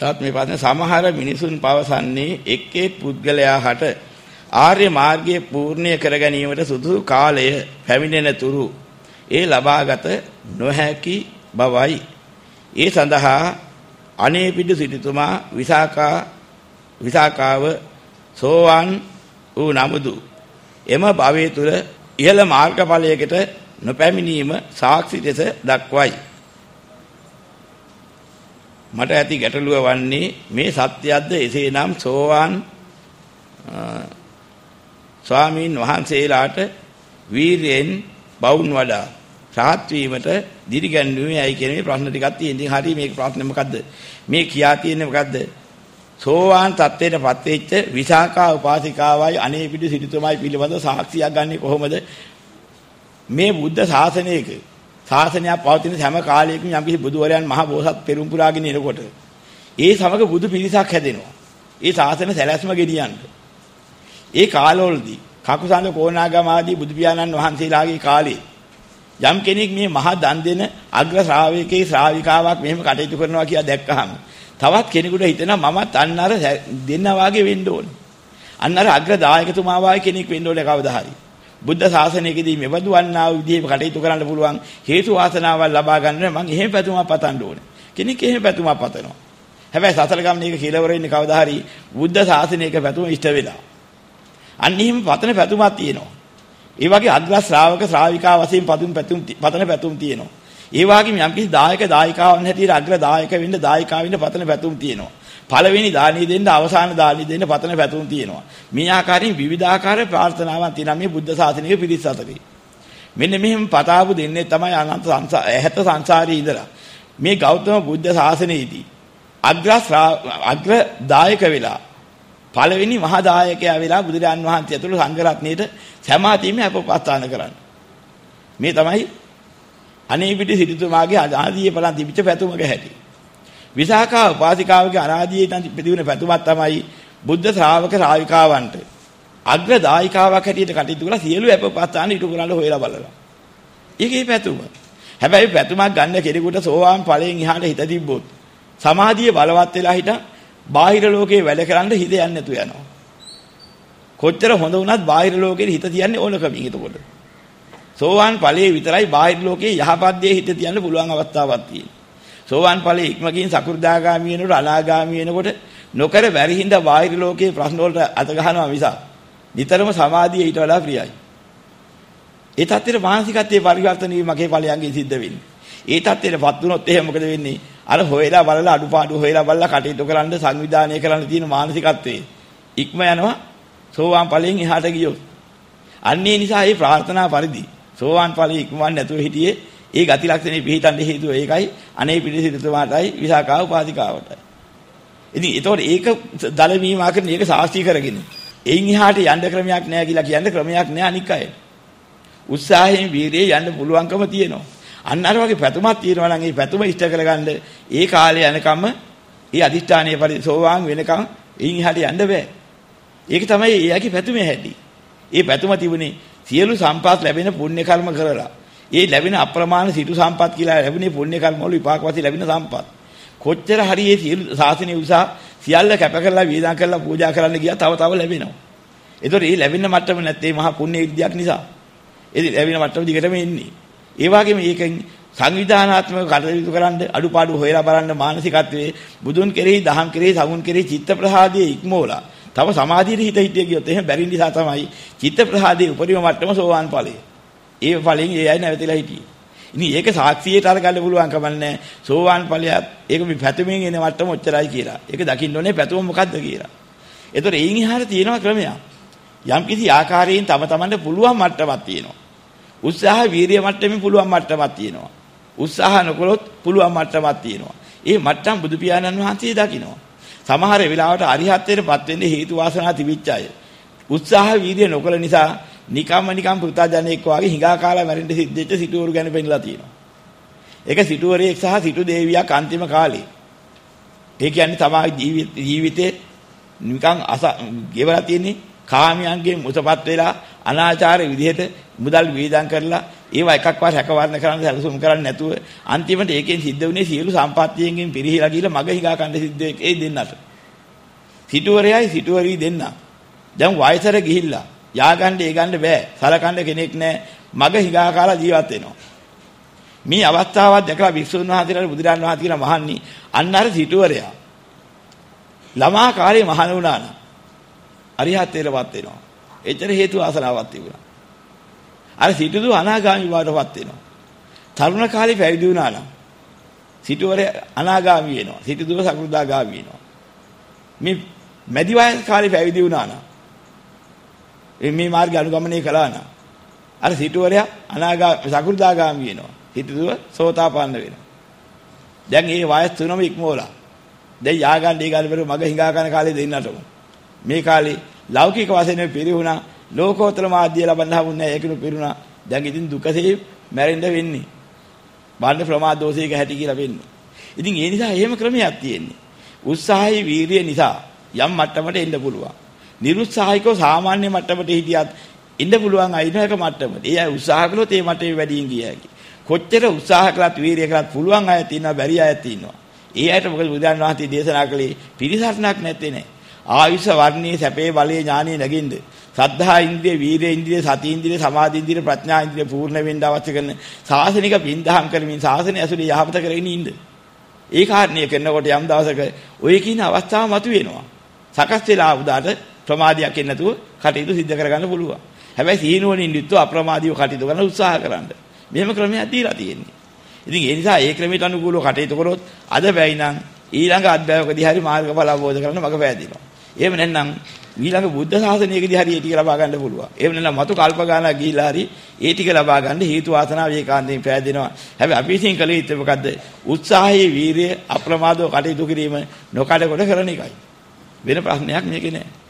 තවත් මේ ප්‍රශ්නේ සමහර මිනිසුන් පවසන්නේ එක් පුද්ගලයා හට ආර්ය මාර්ගයේ පූර්ණ්‍ය කර ගැනීමට සුදුසු කාලය පැමිණෙන තුරු ඒ ලබාගත නොහැකි බවයි. ඒ සඳහා අනේපිඩු සිටුතුමා විසාකාව සෝවාන් වූ නමුදු එම භවයේ තුල ඉහළ මාර්ගඵලයකට නොපැමිණීම සාක්ෂි ලෙස දක්වයි. මට ඇති ගැටලුව වන්නේ මේ සත්‍යයක්ද එසේනම් සෝවාන් ස්වාමීන් වහන්සේලාට වීරයෙන් බවුන් වඩා රහත් වීමට දිරිගැන්වීමේ ඇයි කියන මේ ප්‍රශ්න ටිකක් තියෙන. ඉතින් හරි මේක ප්‍රශ්නේ මොකද්ද? මේ කියා තියෙන්නේ මොකද්ද? සෝවාන් තත්ත්වයටපත් වෙච්ච විසාකා උපාසිකාවයි අනේපිඩු සිටුතුමයි පිළිබඳ සාක්ෂියක් ගන්නේ කොහොමද? මේ බුද්ධ ශාසනයක ශාසනයක් පවතින හැම කාලයකම යම්කිසි බුදුවරයන් මහ බෝසත් පෙරම් පුරාගෙන එනකොට ඒ සමග බුදු පිරිසක් හැදෙනවා. ඒ ශාසන සැලැස්ම ගෙනියන්න. ඒ කාලවලදී කකුසඳ කොණාගම ආදී බුදු පියාණන් වහන්සේලාගේ කාලේ යම් කෙනෙක් මේ මහා දන් දෙන අග්‍ර ශ්‍රාවකේ ශ්‍රාවිකාවක් මෙහෙම කටයුතු කරනවා කියලා දැක්කහම තවත් කෙනෙකුට හිතෙනවා මමත් අන්න අර දෙන්නා වාගේ වෙන්න ඕනේ. අන්න අර අග්‍ර දායකතුමා වාගේ කෙනෙක් වෙන්න ඕනේ කවදා හරි. බුද්ධ ශාසනයකදී මෙවදු වන්නා වූ විදිහේ කටයුතු කරන්න පුළුවන් හේතු වාසනාවල් ලබා ගන්න මම එහෙම පැතුමක් පතන්න ඕනේ. කෙනෙක් එහෙම පැතුමක් පතනවා. හැබැයි සතර ගමන එක කියලා වෙන්නේ කවදා හරි බුද්ධ ශාසනයක පැතුම ඉෂ්ට වෙලා. අන්න එහෙම පතන පැතුමක් තියෙනවා. ඒ වගේ අග්‍ර ශ්‍රාවක ශ්‍රාවිකා වශයෙන් පතන පැතුම් තියෙනවා. ඒ වගේම යම්කිසි දායක දායිකාවන් හැටියට අග්‍ර දායක වෙන්න දායිකා වෙන්න පතන පැතුම් තියෙනවා. පළවෙනි දානිය දෙන්න අවසාන දානිය දෙන්න පතන පැතුම් තියෙනවා. මේ ආකාරයෙන් විවිධාකාර ප්‍රාර්ථනාවන් තියෙනවා මේ බුද්ධ ශාසනයේ පිරිස අතරේ. මෙන්න මෙහෙම පතාපු දෙන්නේ තමයි අනන්ත ඇහැත සංසාරේ ඉඳලා මේ ගෞතම බුද්ධ ශාසනයේදී අග්‍ර දායක වෙලා පළවෙනි මහා දායකයා වෙලා බුදුරජාන් වහන්සේ ඇතුළු සංඝ රත්නයේට සමාතීමේ අපපස්ථාන කරන්නේ. මේ තමයි අනේපිඩු සිටුතුමාගේ ආදී බලන් තිබිච්ච පැතුමක හැටි. විසාකා උපාසිකාවගේ අනාදීයෙන් තිබෙන පැතුමක් තමයි බුද්ධ ශ්‍රාවක ශ්‍රාවිකාවන්ට අග්‍ර දායිකාවක් හැටියට කටයුතු කරලා සියලු අපපස්ථාන ඉටු කරන්න හොයලා බලලා. ඒකේ පැතුම. හැබැයි පැතුමක් ගන්න කෙනෙකුට සෝවාන් ඵලයෙන් එහාට හිත තිබ්බොත් සමාධිය බලවත් වෙලා හිට බාහිර ලෝකේ වැඩ කරන්න හිත යන්නේ නැතු යනවා. කොච්චර හොඳ වුණත් බාහිර ලෝකේ හිත තියන්නේ ඕනකමින් එතකොට. සෝවාන් ඵලයේ විතරයි බාහිර ලෝකේ යහපත් දේ හිත තියන්න පුළුවන් අවස්ථාවක් තියෙනවා. සෝවාන් ඵලයේ ඉක්මකින් සකු르දාගාමී වෙනකොට අනාගාමී වෙනකොට නොකර බැරි හින්දා බාහිර ලෝකේ ප්‍රශ්න වලට අත ගහනවා මිස නිතරම සමාධිය ඊට වඩා ප්‍රියයි. ඒ තත්ත්වෙට මානසිකත්වයේ පරිවර්තන වීම මගේ ඵලයන්ගෙන් සිද්ධ වෙන්නේ. ඒ තත්ත්වෙටපත් වුණොත් එහෙම මොකද වෙන්නේ? අර හොයලා බලලා අඩුපාඩු හොයලා බලලා කටයුතු කරන්න සංවිධානය කරන්න තියෙන මානසිකත්වයේ ඉක්ම යනවා සෝවාන් ඵලයෙන් එහාට ගියොත්. අන්නේ නිසා මේ ප්‍රාර්ථනා පරිදි සෝවාන් ඵලයේ ඉක්මවන්න නැතුව හිටියේ ඒ ගති ලක්ෂණේ පිළිතන්න හේතුව ඒකයි අනේ පිළිසිතුමාටයි විසාකා උපාසිකාවටයි. ඉතින් ඒතකොට ඒක දලවීමා කරන එක සාක්ෂි කරගෙන එයින් එහාට යන්න ක්‍රමයක් නැහැ කියලා කියන්න ක්‍රමයක් නැහැ අනික් අය. උත්සාහයෙන් වීරියේ යන්න පුළුවන්කම තියෙනවා. අන්න අර වගේ පැතුමක් තියෙනවා නම් ඒ පැතුම ඉෂ්ට කරගන්න ඒ කාලේ යනකම් ඒ අදිෂ්ඨානීය පරිදි සෝවාන් වෙනකම් එයින් එහාට යන්න බෑ. ඒක තමයි එයාගේ පැතුමේ හැටි. ඒ පැතුම තිබුණේ සියලු සම්පත් ලැබෙන පුණ්‍ය කර්ම කරලා. ඒ ලැබෙන අප්‍රමාණ සිටු සම්පත් කියලා ලැබුණේ පුණ්‍ය කර්ම වල විපාක වශයෙන් ලැබෙන සම්පත්. කොච්චර හරි මේ සියලු ශාසනය උසා සියල්ල කැප කරලා වේදන් කරලා පූජා කරන්න ගියා තව ලැබෙනවා. ඒතකොට මේ ලැබෙන මට්ටම නැත්තේ මහා පුණ්‍ය විද්‍යාවක් නිසා. ඒ ලැබෙන මට්ටම දිගටම එන්නේ. ඒ වගේම ඒකෙන් සංවිධානාත්මක කටයුතු කරන්න අඩුපාඩු හොයලා බලන්න මානසිකත්වයේ බුදුන් කෙරෙහි දහම් කෙරෙහි සමුන් කෙරෙහි චිත්ත ප්‍රහාදයේ ඉක්මෝලා තව සමාධියට හිත හිටිය ගියොත් එහෙම බැරි නිසා තමයි චිත්ත ප්‍රහාදයේ උපරිම මට්ටම සෝවාන් ඵලය. ඒ ඵලයෙන් ඒ අය නැවතිලා හිටියේ. ඉතින් ඒක සාක්ෂියට අරගන්න පුළුවන් කමන්නේ සෝවාන් ඵලයත් ඒක මේ පැතුමෙන් එන මට්ටම ඔච්චරයි කියලා. ඒක දකින්න ඕනේ පැතුම මොකද්ද කියලා. ඒතකොට එයින් එහාට තියෙනවා ක්‍රමයක්. යම් කිසි ආකාරයෙන් තම තමන්ට පුළුවන් මට්ටමක් තියෙනවා. උත්සාහ වීරිය මට්ටමින් පුළුවන් මට්ටමක් තියෙනවා. උත්සාහ නොකළොත් පුළුවන් මට්ටමක් තියෙනවා. ඒ මට්ටම් බුදු පියාණන් වහන්සේ දකිනවා. සමහර වෙලාවට අරිහත්ත්වයටපත් වෙන්න හේතු වාසනා තිබිච්ච අය උත්සාහ වීරිය නොකළ නිසා නිකම් පුතාජනෙක් වාගේ හිඟා කාලා මැරෙන්න සිද්ධ වෙච්ච සිටුවරු ගැන පෙන්නලා තියෙනවා. ඒක සිටුවරයෙක් සහ සිටු දේවියක් අන්තිම කාලේ. ඒ කියන්නේ තමයි ජීවිතේ නිකන් ගෙවලා තියෙන්නේ කාමයන්ගෙන් මුසපත් වෙලා අනාචාර විදිහට මුදල් වේදම් කරලා ඒවා එකක්වත් හැකවරණ කරන්න සැලසුම් කරන්නේ නැතුව අන්තිමට ඒකෙන් සිද්ධ වුණේ සියලු සම්පත්තියෙන් පිරිහිලා ගිහලා මග හිඟා කන්න සිද්ධ ඒ දෙන්නට. සිටුවරයයි සිටුවරී දෙන්න. දැන් වයසට ගිහිල්ලා යා ගන්න ඒ ගන්න බෑ. සලකන්න කෙනෙක් නැහැ. මග හිඟා කාලා ජීවත් වෙනවා. මේ අවස්ථාවක් දැකලා වික්ෂුන් වහන්සේලාට බුදුරන් වහන්සේ කියලා මහන්නේ අන්න අර සිටුවරයා. ළමා කාලේ මහණ වුණා නම් අරිහත්ත්වයටපත් වෙනවා. එතන හේතු ආසනාවක් තිබුණා. අර සිටුදු අනාගාමී බවටපත් වෙනවා. තරුණ කාලේ පැවිදි වුණා නම් සිටුවරයා අනාගාමී වෙනවා. සිටුදුව සකෘදාගාමී වෙනවා. මේ මැදි වයස් කාලේ පැවිදි වුණා නම් මේ මාර්ගය අනුගමනය කළා නම් අර සිටුවරයා සකෘදාගාමී වෙනවා. සිටුදුව සෝතාපන්න වෙනවා. දැන් මේ වයස් තුනම ඉක්මවලා දැන් යාගන්න ඒ ගාලේ මග හිඟා කරන කාලේ දෙන්නටම මේ කාලේ ලෞකික වශයෙන් පිරිහුණා ලෝකෝත්තර මාධ්‍ය ලබන්න හම්බුනේ ඒකිනු පිරුණා. දැන් ඉතින් දුකසේ මැරෙන්න වෙන්නේ. බාහිර ප්‍රමාද දෝෂයක හැටි කියලා වෙන්නේ. ඉතින් ඒ නිසා එහෙම ක්‍රමයක් තියෙන්නේ. උත්සාහයි වීරිය නිසා යම් මට්ටමකට එන්න පුළුවන්. නිරුත්සාහිකව සාමාන්‍ය මට්ටමට හිටියත් එන්න පුළුවන් අයින එක මට්ටමට. ඒ අය උත්සාහ කළොත් ඒ මට්ටමේ වැඩියෙන් ගිය හැකි. කොච්චර උත්සාහ කළත් වීරිය කළත් පුළුවන් අය තියෙනවා බැරි අය තියෙනවා. ඒ අයට මොකද බුදුන් වහන්සේ දේශනා කළේ පිරිසරණක් නැත්තේ නෑ. ආයුෂ වර්ණයේ සැපේ බලයේ ඥානෙ නැගින්ද සද්ධා ඉන්ද්‍රිය වීරිය ඉන්ද්‍රිය සති ඉන්ද්‍රිය සමාධි ඉන්ද්‍රිය ප්‍රඥා ඉන්ද්‍රිය පූර්ණ වෙන්න අවශ්‍ය කරන සාසනික පින්දහම් කරමින් සාසනය ඇසුරේ යහපත කරගෙන ඉන්න. ඒ කාරණේ කරනකොට යම් දවසක ඔය කියන අවස්ථාව මතුවෙනවා. සකස් වෙලා උදාට ප්‍රමාදයක් එන්නේ නැතුව කටයුතු සිද්ධ කරගන්න පුළුවන්. හැබැයි සීනුවණින් යුක්තව අප්‍රමාදීව කටයුතු කරන්න උත්සාහ කරන්න. මෙහෙම ක්‍රමයක් දීලා තියෙන්නේ. ඉතින් ඒ නිසා ඒ ක්‍රමයට අනුකූලව කටයුතු කරොත් අද බැයි නම් ඊළඟ අධ්‍යාපකදී හරි මාර්ගඵල අවබෝධ කරගන්න මග පෑදෙනවා. එහෙම නැත්නම් ඊළඟ බුද්ධ ශාසනයකදී හරි ඒ ටික ලබා ගන්න පුළුවන්. එහෙම නැත්නම් මතු කල්ප ගානක් ගිහිලා හරි ඒ ටික ලබා ගන්න හේතු වාසනාව ඒකාන්තයෙන් පෑදෙනවා. හැබැයි අපි විසින් කළ යුත්තේ මොකද්ද? උත්සාහයේ වීරිය අප්‍රමාදව කටයුතු කිරීම නොකඩ කොට කරන එකයි. වෙන ප්‍රශ්නයක් මේකේ නෑ.